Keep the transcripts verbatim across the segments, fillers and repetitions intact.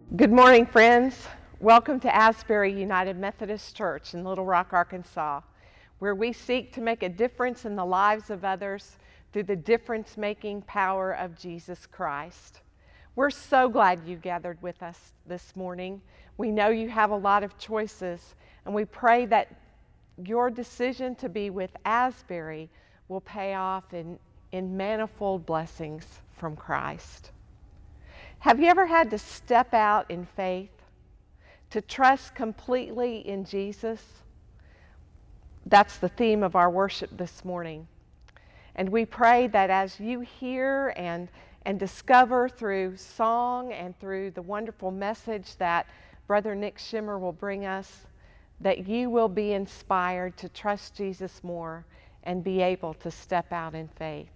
Good morning, friends. Welcome to Asbury United Methodist Church in Little Rock, Arkansas, where we seek to make a difference in the lives of others through the difference-making power of Jesus Christ. We're so glad you gathered with us this morning. We know you have a lot of choices, and we pray that your decision to be with Asbury will pay off in, in manifold blessings from Christ. Have you ever had to step out in faith, to trust completely in Jesus? That's the theme of our worship this morning. And we pray that as you hear and, and discover through song and through the wonderful message that Brother Nick Shimmer will bring us, that you will be inspired to trust Jesus more and be able to step out in faith.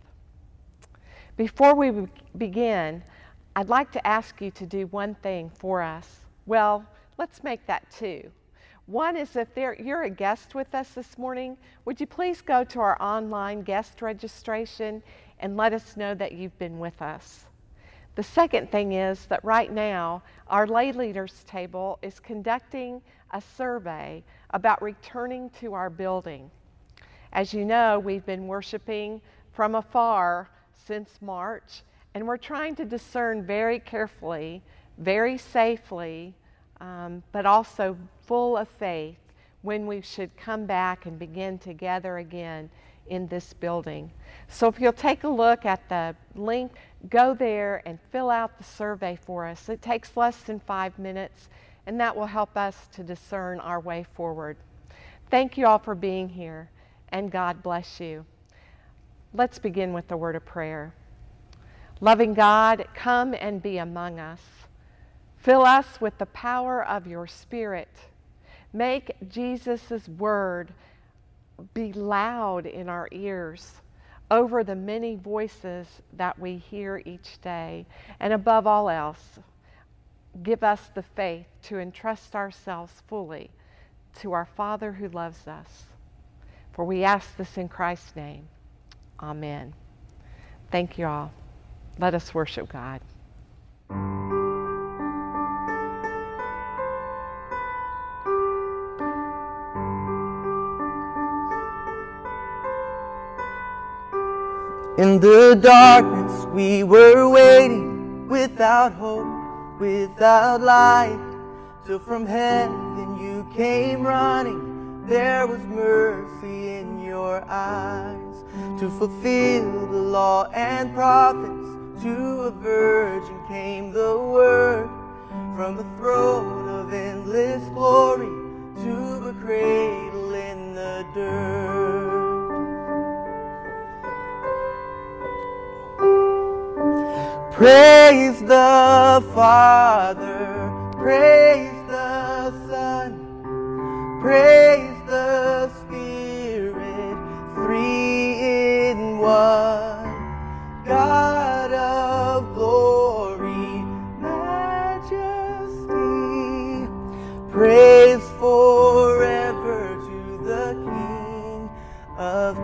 Before we begin, I'd like to ask you to do one thing for us. Well, let's make that two. One is if you're a guest with us this morning, would you please go to our online guest registration and let us know that you've been with us. The second thing is that right now, our lay leaders table is conducting a survey about returning to our building. As you know, we've been worshiping from afar since March, and we're trying to discern very carefully, very safely, um, but also full of faith when we should come back and begin to gather again in this building. So if you'll take a look at the link, go there and fill out the survey for us. It takes less than five minutes, and that will help us to discern our way forward. Thank you all for being here, and God bless you. Let's begin with the word of prayer. Loving God, come and be among us. Fill us with the power of your Spirit. Make Jesus' word be loud in our ears over the many voices that we hear each day. And above all else, give us the faith to entrust ourselves fully to our Father who loves us. For we ask this in Christ's name. Amen. Thank you all. Let us worship God. In the darkness we were waiting, without hope, without light, till from heaven you came running. There was mercy in your eyes, to fulfill the law and prophets. To a virgin came the word, from the throne of endless glory to a cradle in the dirt. Praise the Father, praise the Son, praise the Spirit, three in one. God of glory, majesty, praise forever to the King of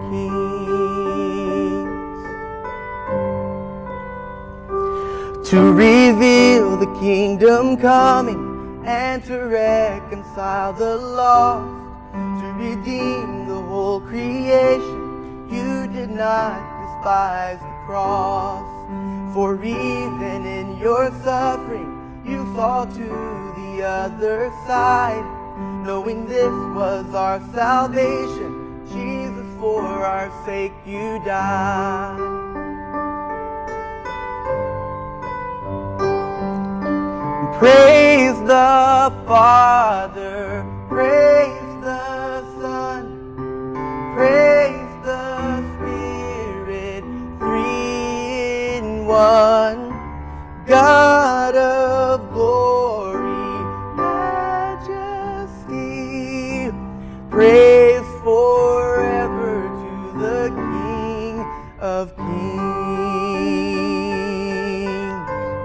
kings. To reveal the kingdom coming and to reconcile the lost, to redeem the whole creation, you did not despise the cross. For even in your suffering you saw to the other side, knowing this was our salvation, Jesus, for our sake you died. Praise the Father, praise the Son, praise the Spirit, three in one. God of glory, majesty, praise forever to the King of kings.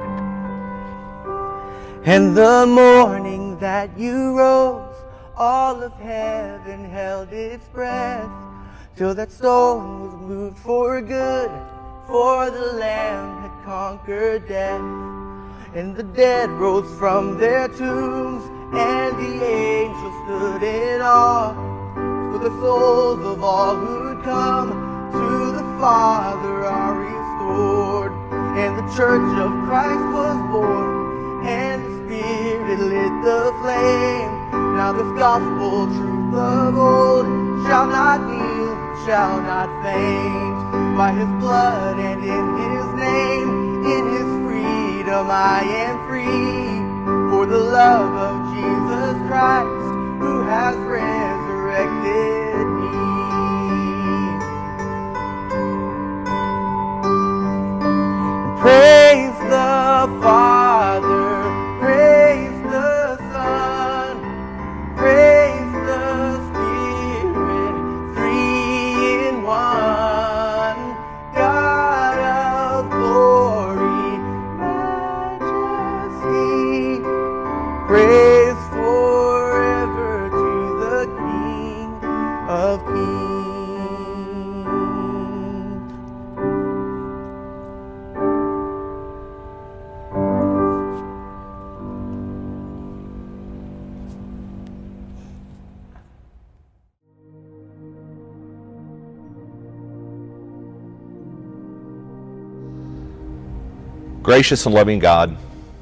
And the morning that you rose, all of heaven held its breath, till that stone was moved for good, for the Lamb had conquered death. and the dead rose from their tombs, and the angels stood in awe. For the souls of all who'd come to the Father are restored, and the church of Christ was born, and the Spirit lit the flame. Now this gospel truth of old shall not kneel, shall not faint. By his blood and in his name, in his freedom I am free. For the love of Jesus Christ, who has resurrected me. Praise the Father, praise the Son, praise the Spirit, three in one. God of glory, majesty, praise forever to the King of Kings. Gracious and loving God,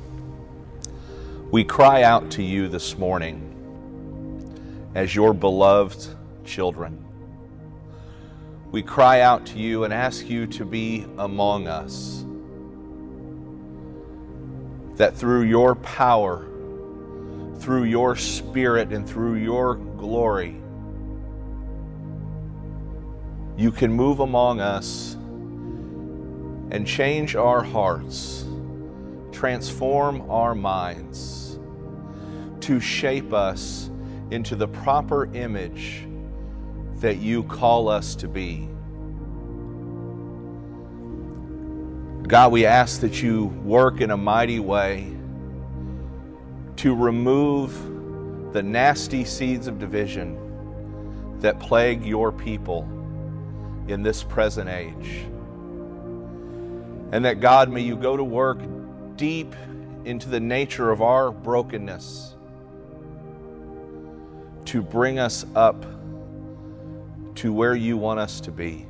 we cry out to you this morning as your beloved children. We cry out to you and ask you to be among us, that through your power, through your Spirit, and through your glory, you can move among us and change our hearts, transform our minds, to shape us into the proper image that you call us to be. God, we ask that you work in a mighty way to remove the nasty seeds of division that plague your people in this present age. And that, God, may you go to work deep into the nature of our brokenness to bring us up to where you want us to be.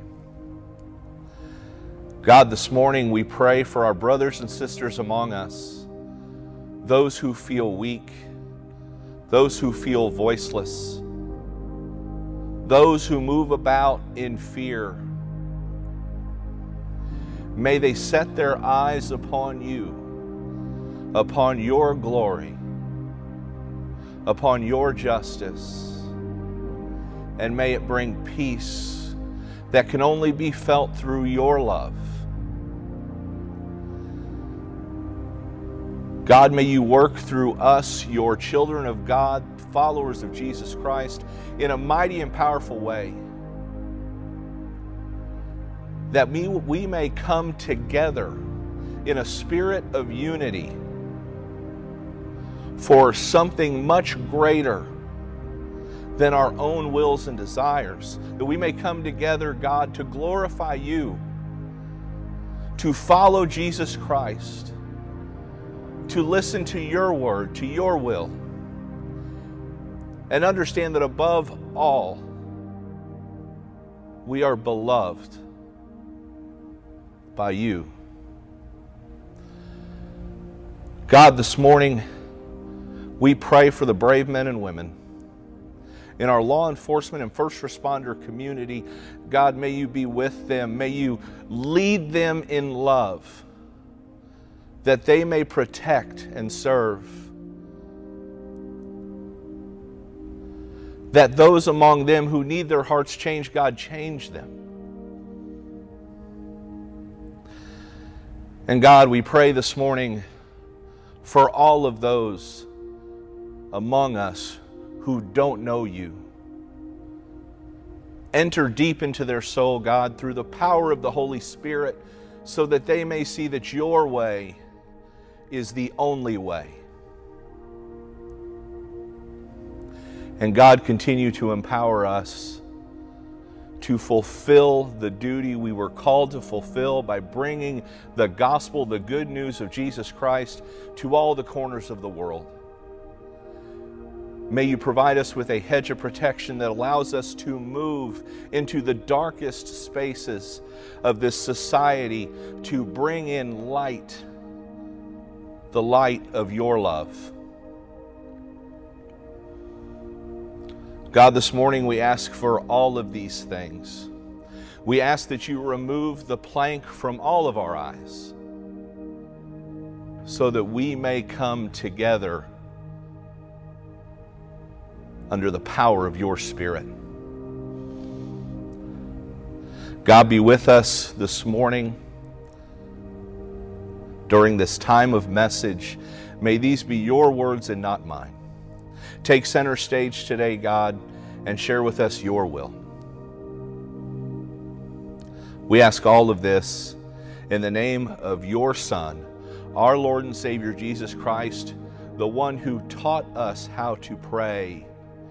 God, this morning we pray for our brothers and sisters among us, those who feel weak, those who feel voiceless, those who move about in fear. May they set their eyes upon you, upon your glory, upon your justice, and may it bring peace that can only be felt through your love. God, may you work through us, your children of God, followers of Jesus Christ, in a mighty and powerful way, that we, we may come together in a spirit of unity for something much greater than our own wills and desires. That we may come together, God, to glorify you, to follow Jesus Christ, to listen to your word, to your will, and understand that above all, we are beloved by you. God, this morning, we pray for the brave men and women in our law enforcement and first responder community. God, may you be with them. May you lead them in love, that they may protect and serve. That those among them who need their hearts changed, God, change them. And God, we pray this morning for all of those among us who don't know you. Enter deep into their soul, God, through the power of the Holy Spirit, so that they may see that your way is the only way. And God, continue to empower us to fulfill the duty we were called to fulfill by bringing the gospel, the good news of Jesus Christ, to all the corners of the world. May you provide us with a hedge of protection that allows us to move into the darkest spaces of this society to bring in light, the light of your love. God, this morning we ask for all of these things. We ask that you remove the plank from all of our eyes so that we may come together under the power of your Spirit. God, be with us this morning during this time of message. May these be your words and not mine. Take center stage today, God, and share with us your will. We ask all of this in the name of your Son, our Lord and Savior Jesus Christ, the one who taught us how to pray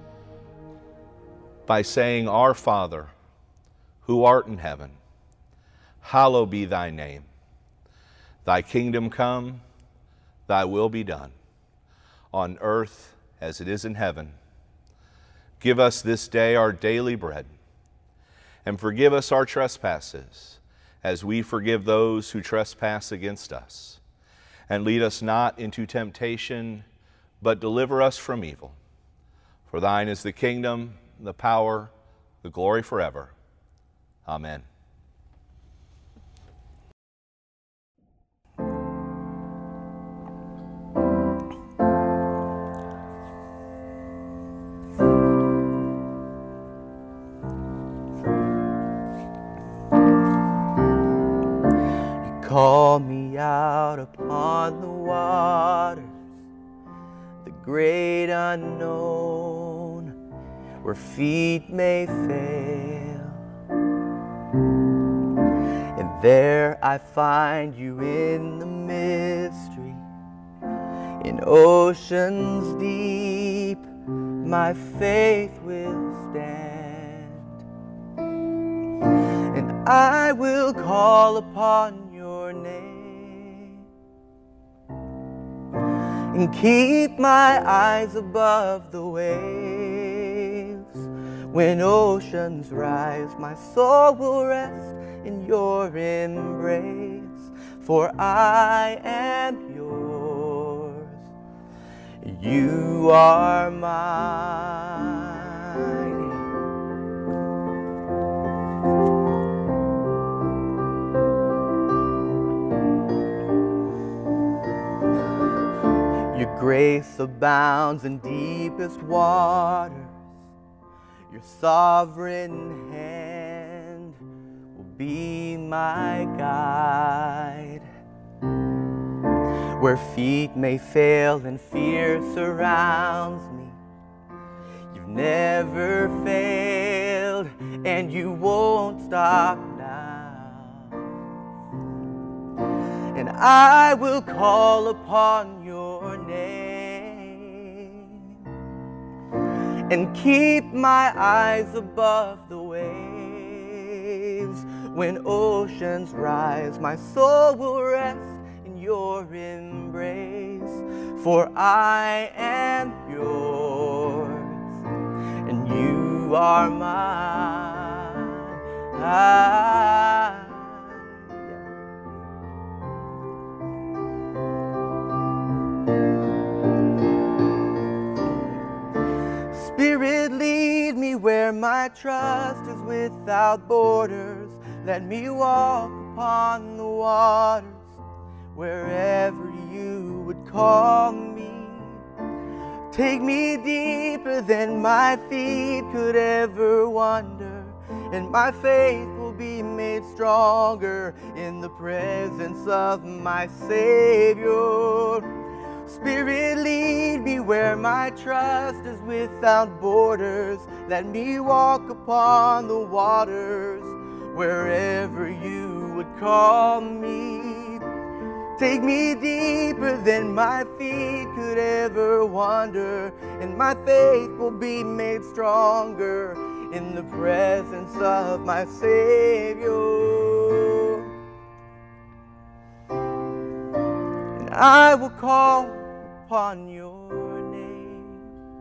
by saying, Our Father, who art in heaven, hallowed be thy name. Thy kingdom come, thy will be done, on earth as it is in heaven. Give us this day our daily bread, and forgive us our trespasses, as we forgive those who trespass against us. And lead us not into temptation, but deliver us from evil. For thine is the kingdom, the power, the glory forever. Amen. Call me out upon the waters, the great unknown, where feet may fail. And there I find you in the mystery, in oceans deep, my faith will stand. And I will call upon your name and keep my eyes above the waves. When oceans rise, my soul will rest in your embrace, for I am yours, you are mine. Your grace abounds in deepest waters. Your sovereign hand will be my guide. Where feet may fail and fear surrounds me, you've never failed and you won't stop now. And I will call upon your name and keep my eyes above the waves. When oceans rise, my soul will rest in your embrace, for I am yours and you are mine. I Spirit, lead me where my trust is without borders. Let me walk upon the waters wherever you would call me. Take me deeper than my feet could ever wander, and my faith will be made stronger in the presence of my Savior. Spirit, lead me where my trust is without borders. Let me walk upon the waters wherever you would call me. Take me deeper than my feet could ever wander, and my faith will be made stronger in the presence of my Savior. And I will call upon your name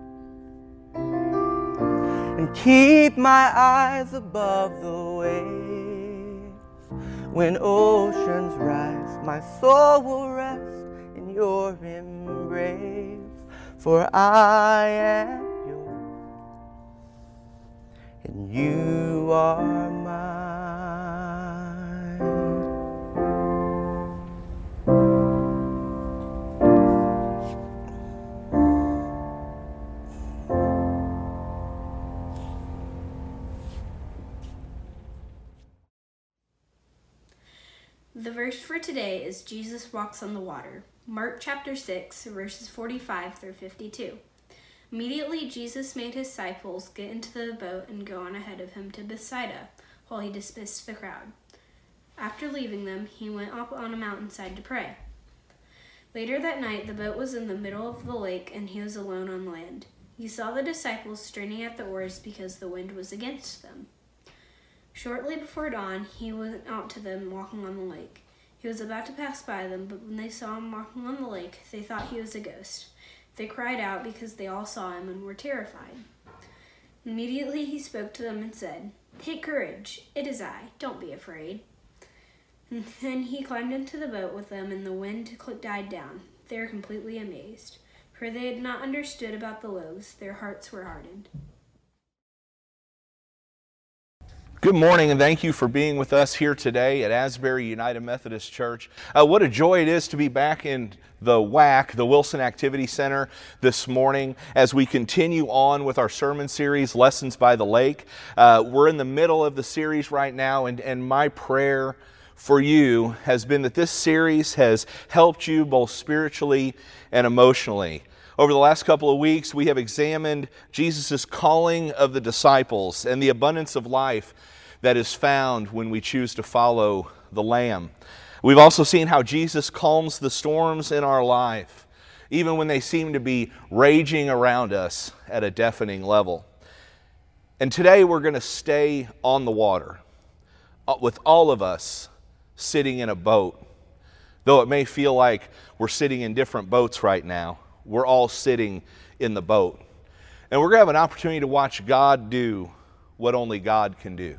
and keep my eyes above the waves. When oceans rise, my soul will rest in your embrace. For I am yours, and you are mine. The verse for today is Jesus walks on the water. Mark chapter six, verses forty-five through fifty-two. Immediately Jesus made his disciples get into the boat and go on ahead of him to Bethsaida, while he dismissed the crowd. After leaving them, he went up on a mountainside to pray. Later that night, the boat was in the middle of the lake, and he was alone on land. He saw the disciples straining at the oars because the wind was against them. Shortly before dawn, he went out to them walking on the lake. He was about to pass by them, but when they saw him walking on the lake, they thought he was a ghost. They cried out because they all saw him and were terrified. Immediately he spoke to them and said, "Take courage, it is I, don't be afraid." And then he climbed into the boat with them, and the wind died down. They were completely amazed, for they had not understood about the loaves. Their hearts were hardened. Good morning, and thank you for being with us here today at Asbury United Methodist Church. Uh, what a joy it is to be back in the W A C, the Wilson Activity Center, this morning as we continue on with our sermon series, Lessons by the Lake. Uh, we're in the middle of the series right now, and, and my prayer for you has been that this series has helped you both spiritually and emotionally. Over the last couple of weeks, we have examined Jesus' calling of the disciples and the abundance of life that is found when we choose to follow the Lamb. We've also seen how Jesus calms the storms in our life, even when they seem to be raging around us at a deafening level. And today we're going to stay on the water, with all of us sitting in a boat. Though it may feel like we're sitting in different boats right now, we're all sitting in the boat. And we're going to have an opportunity to watch God do what only God can do.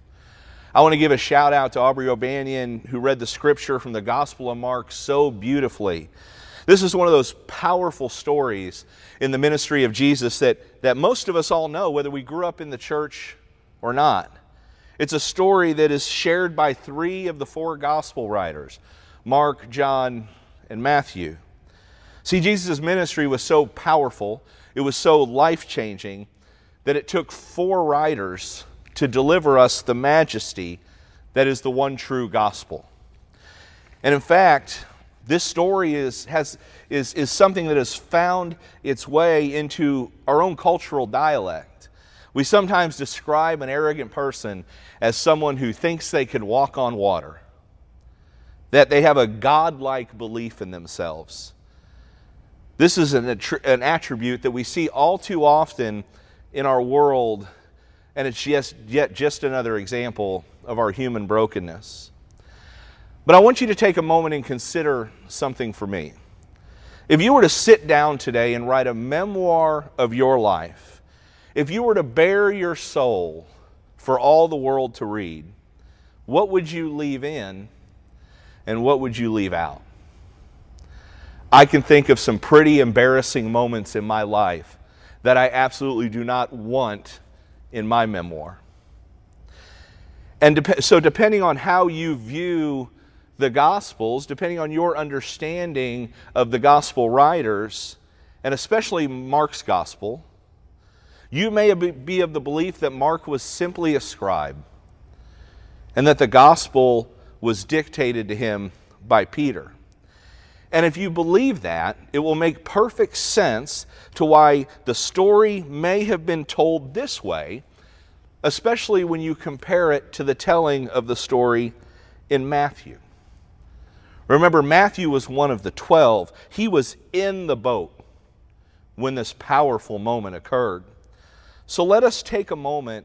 I want to give a shout out to Aubrey O'Banion, who read the scripture from the Gospel of Mark so beautifully. This is one of those powerful stories in the ministry of Jesus that, that most of us all know, whether we grew up in the church or not. It's a story that is shared by three of the four gospel writers, Mark, John, and Matthew. See, Jesus' ministry was so powerful, it was so life-changing, that it took four writers to deliver us the majesty that is the one true gospel. And in fact, this story is, has, is, is something that has found its way into our own cultural dialect. We sometimes describe an arrogant person as someone who thinks they can walk on water, that they have a godlike belief in themselves. This is an, an attribute that we see all too often in our world, and it's just, yet just another example of our human brokenness. But I want you to take a moment and consider something for me. If you were to sit down today and write a memoir of your life, if you were to bare your soul for all the world to read, what would you leave in and what would you leave out? I can think of some pretty embarrassing moments in my life that I absolutely do not want in my memoir. And dep- so depending on how you view the Gospels, depending on your understanding of the Gospel writers, and especially Mark's Gospel, you may be of the belief that Mark was simply a scribe and that the Gospel was dictated to him by Peter. And if you believe that, it will make perfect sense to why the story may have been told this way, especially when you compare it to the telling of the story in Matthew. Remember, Matthew was one of the twelve. He was in the boat when this powerful moment occurred. So let us take a moment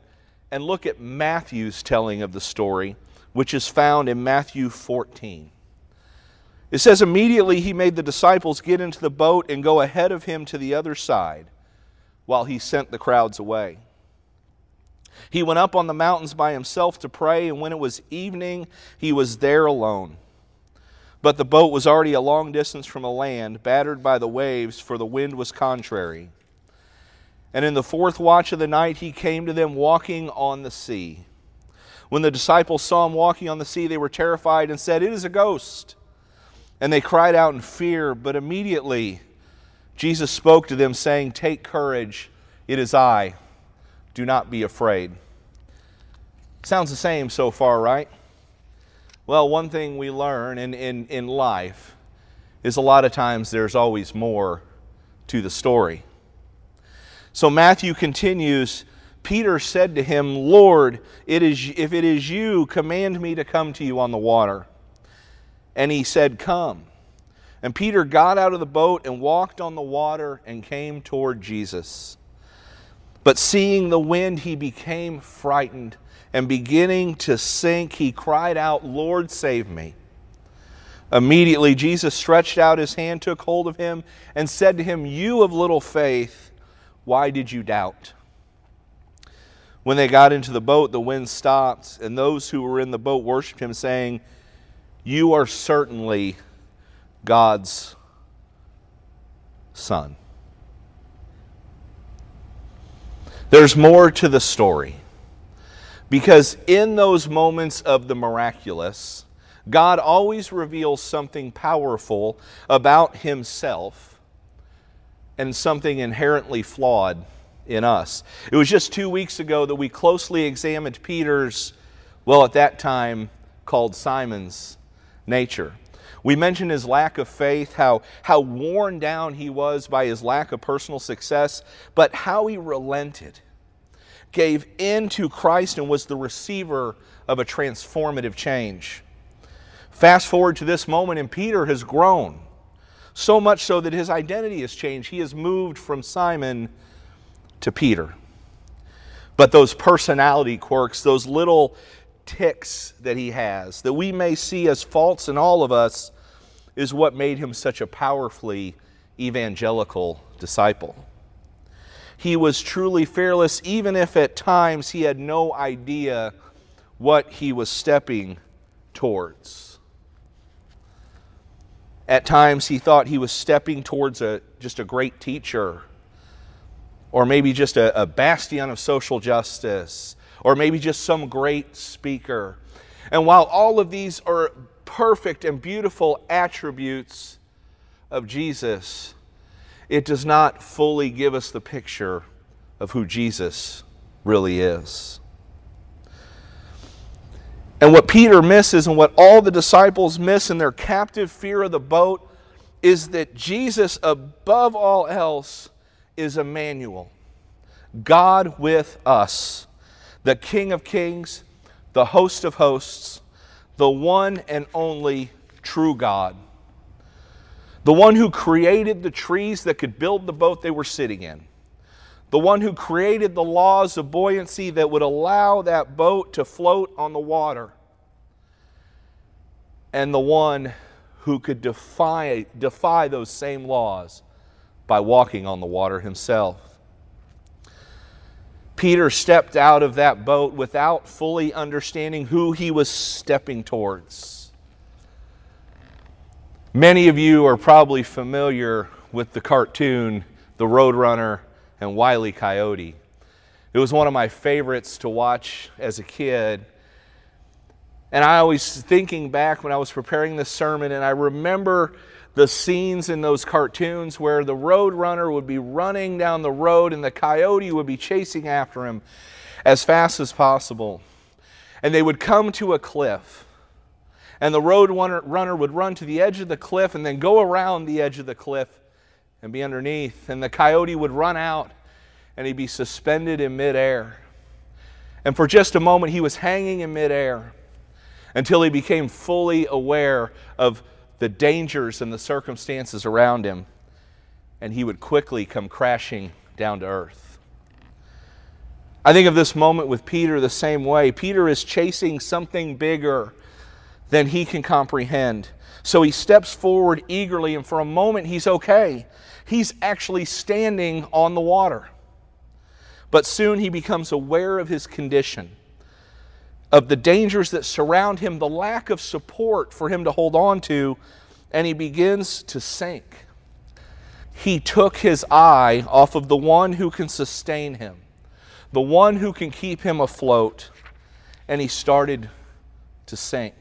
and look at Matthew's telling of the story, which is found in Matthew fourteen. It says, immediately he made the disciples get into the boat and go ahead of him to the other side, while he sent the crowds away. He went up on the mountains by himself to pray, and when it was evening, he was there alone. But the boat was already a long distance from the land, battered by the waves, for the wind was contrary. And in the fourth watch of the night, he came to them walking on the sea. When the disciples saw him walking on the sea, they were terrified and said, "It is a ghost." And they cried out in fear, but immediately Jesus spoke to them, saying, "Take courage, it is I. Do not be afraid." Sounds the same so far, right? Well, one thing we learn in, in, in life is a lot of times there's always more to the story. So Matthew continues, Peter said to him, "Lord, it is, if it is you, command me to come to you on the water." And he said, "Come." And Peter got out of the boat and walked on the water and came toward Jesus. But seeing the wind, he became frightened, and beginning to sink, he cried out, "Lord, save me." Immediately Jesus stretched out his hand, took hold of him, and said to him, "You of little faith, why did you doubt?" When they got into the boat, the wind stopped, and those who were in the boat worshipped him, saying, "You are certainly God's Son." There's more to the story, because in those moments of the miraculous, God always reveals something powerful about himself and something inherently flawed in us. It was just two weeks ago that we closely examined Peter's, well, at that time called Simon's, nature. We mentioned his lack of faith, how, how worn down he was by his lack of personal success, but how he relented, gave in to Christ, and was the receiver of a transformative change. Fast forward to this moment, and Peter has grown, so much so that his identity has changed. He has moved from Simon to Peter. But those personality quirks, those little ticks that he has, that we may see as faults in all of us, is what made him such a powerfully evangelical disciple. He was truly fearless, even if at times he had no idea what he was stepping towards. At times he thought he was stepping towards a just a great teacher, or maybe just a, a bastion of social justice, or maybe just some great speaker. And while all of these are perfect and beautiful attributes of Jesus, it does not fully give us the picture of who Jesus really is. And what Peter misses, and what all the disciples miss in their captive fear of the boat, is that Jesus, above all else, is Emmanuel, God with us, the King of Kings, the host of hosts, the one and only true God, the one who created the trees that could build the boat they were sitting in, the one who created the laws of buoyancy that would allow that boat to float on the water, and the one who could defy, defy those same laws by walking on the water himself. Peter stepped out of that boat without fully understanding who he was stepping towards. Many of you are probably familiar with the cartoon, The Roadrunner and Wile E. Coyote. It was one of my favorites to watch as a kid. And I always, thinking back when I was preparing this sermon, and I remember the scenes in those cartoons where the road runner would be running down the road and the coyote would be chasing after him as fast as possible. And they would come to a cliff. And the road runner would run to the edge of the cliff and then go around the edge of the cliff and be underneath. And the coyote would run out and he'd be suspended in midair. And for just a moment he was hanging in midair until he became fully aware of the dangers and the circumstances around him, and he would quickly come crashing down to earth. I think of this moment with Peter the same way. Peter is chasing something bigger than he can comprehend. So he steps forward eagerly, and for a moment he's okay. He's actually standing on the water. But soon he becomes aware of his condition, of the dangers that surround him, the lack of support for him to hold on to, and he begins to sink. He took his eye off of the one who can sustain him, the one who can keep him afloat, and he started to sink.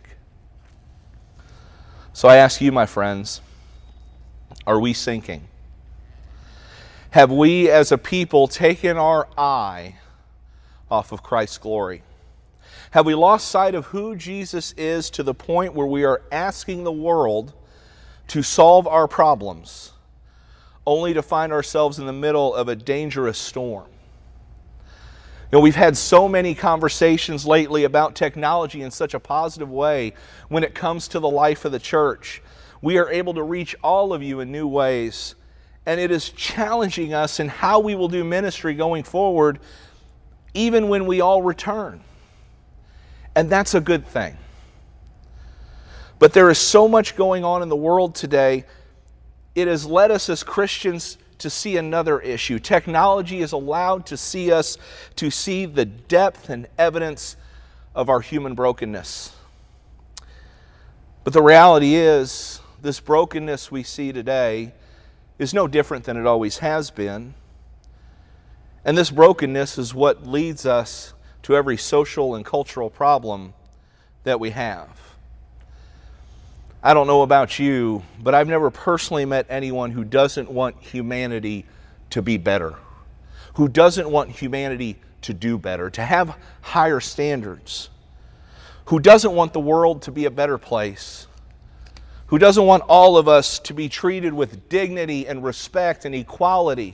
So I ask you, my friends, are we sinking? Have we as a people taken our eye off of Christ's glory? Have we lost sight of who Jesus is to the point where we are asking the world to solve our problems, only to find ourselves in the middle of a dangerous storm? You know, we've had so many conversations lately about technology in such a positive way when it comes to the life of the church. We are able to reach all of you in new ways, and it is challenging us in how we will do ministry going forward, even when we all return. And that's a good thing. But there is so much going on in the world today, it has led us as Christians to see another issue. Technology is allowed to see us, to see the depth and evidence of our human brokenness. But the reality is, this brokenness we see today is no different than it always has been. And this brokenness is what leads us to every social and cultural problem that we have. I don't know about you, but I've never personally met anyone who doesn't want humanity to be better, who doesn't want humanity to do better, to have higher standards, who doesn't want the world to be a better place, who doesn't want all of us to be treated with dignity and respect and equality.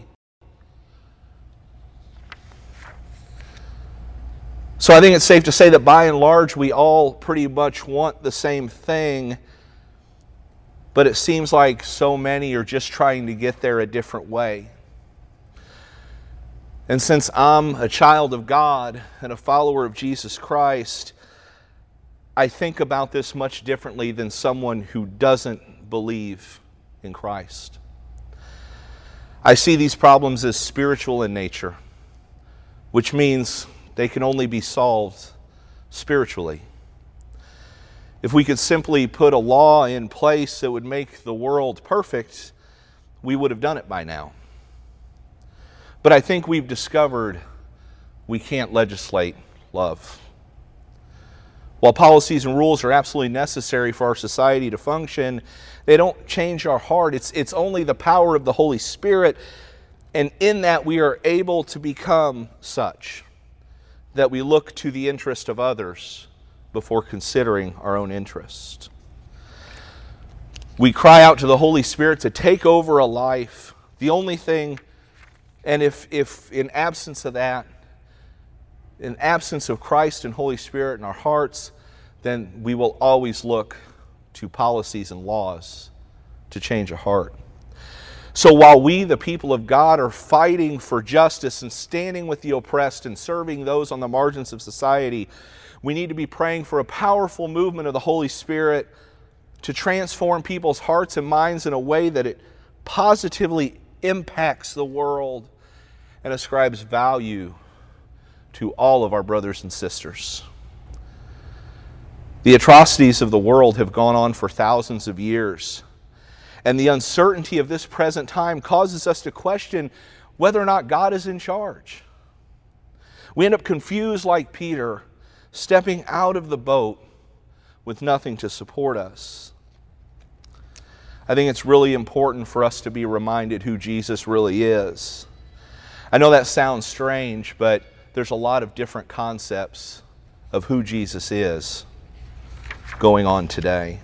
So I think it's safe to say that by and large we all pretty much want the same thing, but it seems like so many are just trying to get there a different way. And since I'm a child of God and a follower of Jesus Christ, I think about this much differently than someone who doesn't believe in Christ. I see these problems as spiritual in nature, which means they can only be solved spiritually. If we could simply put a law in place that would make the world perfect, we would have done it by now. But I think we've discovered we can't legislate love. While policies and rules are absolutely necessary for our society to function, they don't change our heart. It's, it's only the power of the Holy Spirit, and in that we are able to become such that we look to the interest of others before considering our own interest. We cry out to the Holy Spirit to take over a life. The only thing, and if, if in absence of that, in absence of Christ and Holy Spirit in our hearts, then we will always look to policies and laws to change a heart. So while we, the people of God, are fighting for justice and standing with the oppressed and serving those on the margins of society, we need to be praying for a powerful movement of the Holy Spirit to transform people's hearts and minds in a way that it positively impacts the world and ascribes value to all of our brothers and sisters. The atrocities of the world have gone on for thousands of years, and the uncertainty of this present time causes us to question whether or not God is in charge. We end up confused like Peter, stepping out of the boat with nothing to support us. I think it's really important for us to be reminded who Jesus really is. I know that sounds strange, but there's a lot of different concepts of who Jesus is going on today.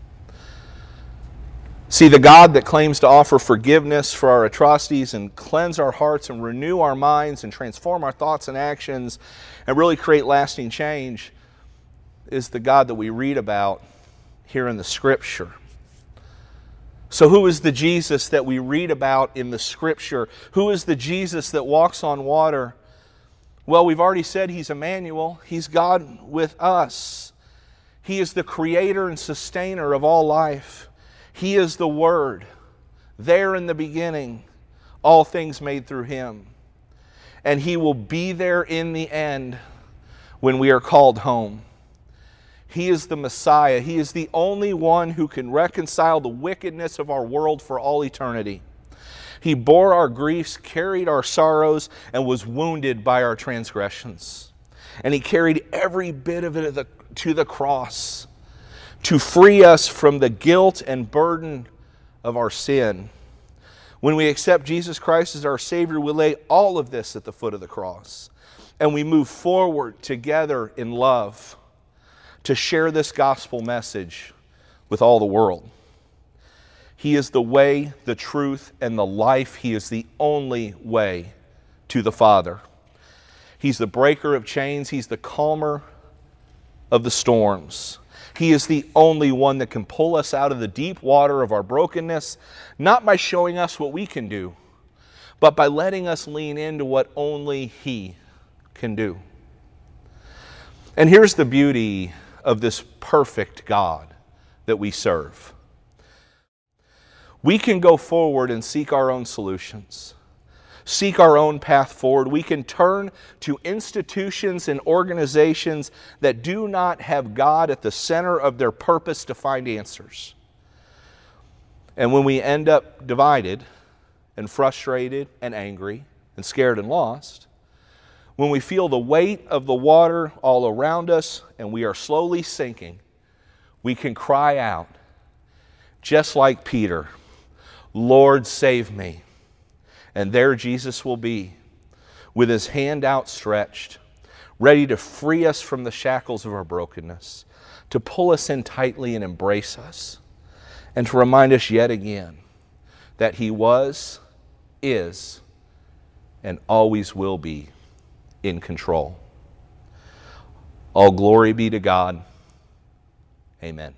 See, the God that claims to offer forgiveness for our atrocities and cleanse our hearts and renew our minds and transform our thoughts and actions and really create lasting change is the God that we read about here in the Scripture. So who is the Jesus that we read about in the Scripture? Who is the Jesus that walks on water? Well, we've already said He's Emmanuel. He's God with us. He is the creator and sustainer of all life. He is the Word. There in the beginning, all things made through Him. And He will be there in the end when we are called home. He is the Messiah. He is the only one who can reconcile the wickedness of our world for all eternity. He bore our griefs, carried our sorrows, and was wounded by our transgressions. And He carried every bit of it to the cross to free us from the guilt and burden of our sin. When we accept Jesus Christ as our Savior, we lay all of this at the foot of the cross. And we move forward together in love to share this gospel message with all the world. He is the way, the truth, and the life. He is the only way to the Father. He's the breaker of chains. He's the calmer of the storms. He is the only one that can pull us out of the deep water of our brokenness, not by showing us what we can do, but by letting us lean into what only He can do. And here's the beauty of this perfect God that we serve. We can go forward and seek our own solutions, seek our own path forward. We can turn to institutions and organizations that do not have God at the center of their purpose to find answers. And when we end up divided and frustrated and angry and scared and lost, when we feel the weight of the water all around us and we are slowly sinking, we can cry out, just like Peter, "Lord, save me." And there Jesus will be, with His hand outstretched, ready to free us from the shackles of our brokenness, to pull us in tightly and embrace us, and to remind us yet again that He was, is, and always will be in control. All glory be to God. Amen.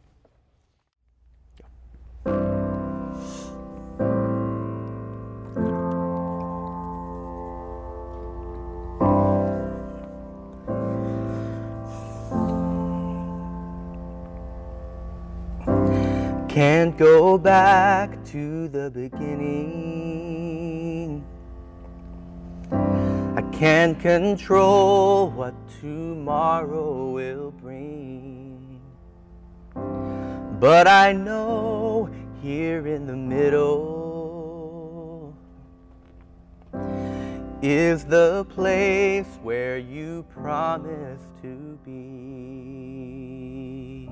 Can't go back to the beginning. I can't control what tomorrow will bring. But I know here in the middle is the place where you promised to be.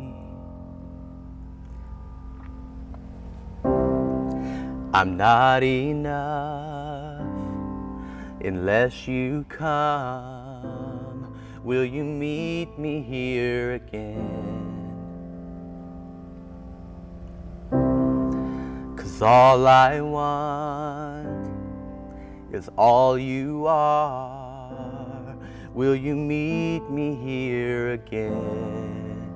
I'm not enough unless you come. Will you meet me here again? 'Cause all I want is all you are. Will you meet me here again?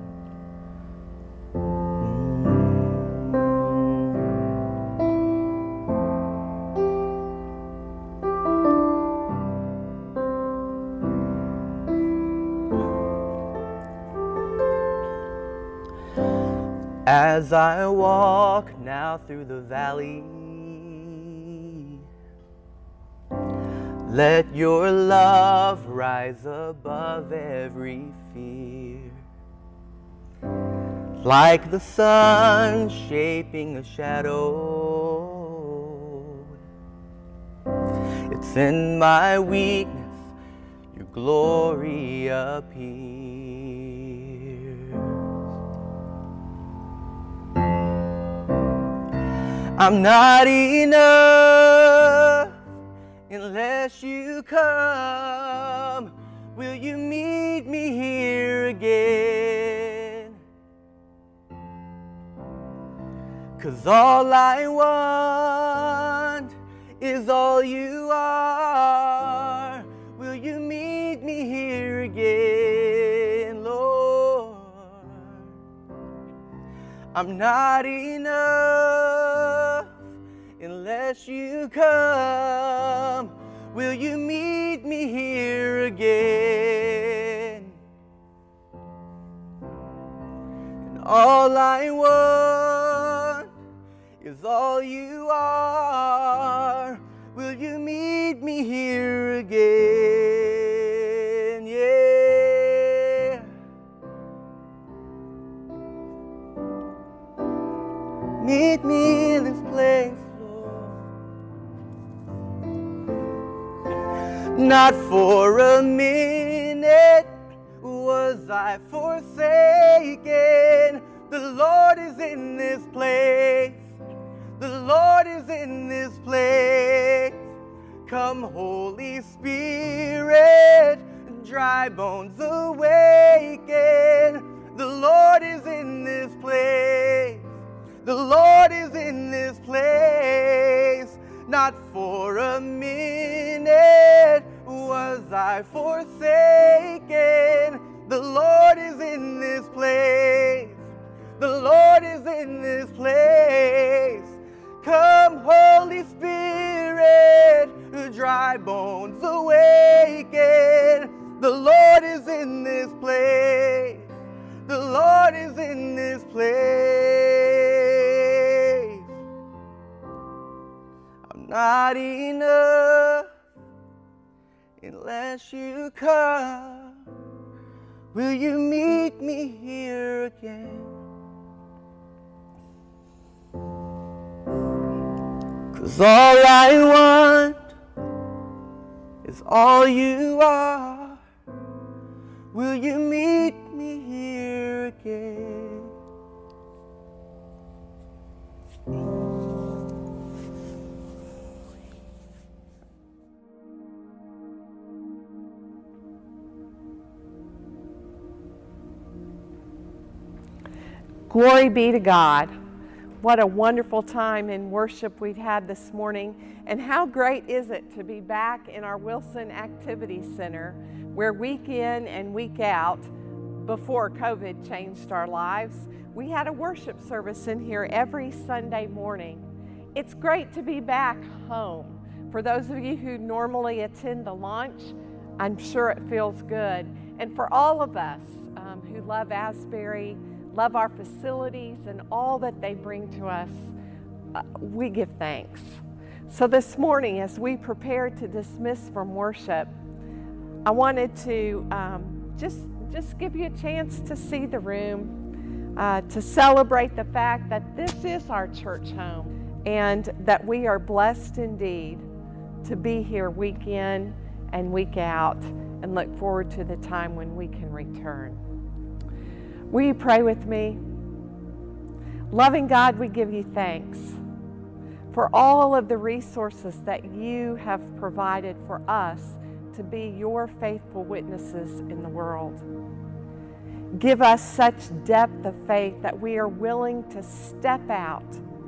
As I walk now through the valley, let your love rise above every fear. Like the sun shaping a shadow, it's in my weakness your glory appears. I'm not enough unless you come. Will you meet me here again? 'Cause all I want is all you are. Will you meet me here again, Lord? I'm not enough unless you come. will you meet me here again? And all I want is all you are. Will you meet me here again? Yeah. Meet me in this place, Lord. Not for a minute was I forsaken. The Lord is in this place. The Lord is in this place. Come, Holy Spirit, dry bones awaken. The Lord is in this place. The Lord is in this place. Not for a minute was I forsaken. The Lord is in this place. The Lord is in this place. Come, Holy Spirit, dry bones awaken. The Lord is in this place. The Lord is in this place. I'm not enough unless you come. Will you meet me here again? 'Cause all I want is all you are. Will you meet me here again? Glory be to God. What a wonderful time in worship we've had this morning. And how great is it to be back in our Wilson Activity Center, where week in and week out, before COVID changed our lives, we had a worship service in here every Sunday morning. It's great to be back home. For those of you who normally attend the launch, I'm sure it feels good. And for all of us um, who love Asbury, love our facilities and all that they bring to us, uh, we give thanks. So this morning, as we prepare to dismiss from worship, I wanted to um, just, just give you a chance to see the room, uh, to celebrate the fact that this is our church home and that we are blessed indeed to be here week in and week out, and look forward to the time when we can return. Will you pray with me? Loving God, we give you thanks for all of the resources that you have provided for us to be your faithful witnesses in the world. Give us such depth of faith that we are willing to step out,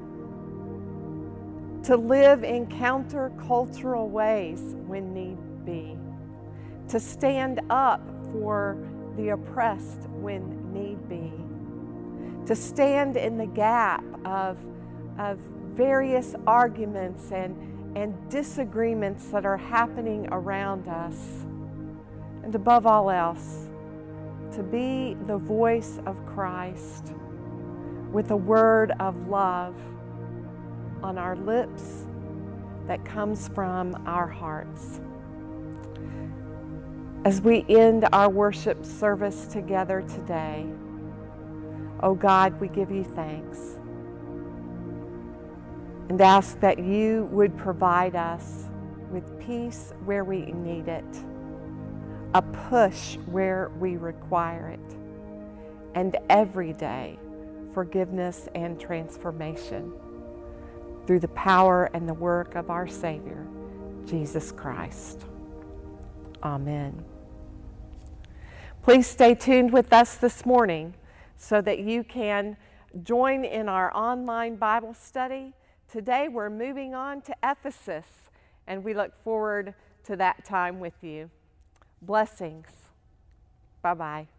to live in countercultural ways when need be, to stand up for the oppressed when need be, to stand in the gap of, of various arguments and, and disagreements that are happening around us, and above all else, to be the voice of Christ with a word of love on our lips that comes from our hearts. As we end our worship service together today, oh God, we give you thanks and ask that you would provide us with peace where we need it, a push where we require it, and every day forgiveness and transformation through the power and the work of our Savior, Jesus Christ. Amen. Please stay tuned with us this morning so that you can join in our online Bible study. Today we're moving on to Ephesus, and we look forward to that time with you. Blessings. Bye-bye.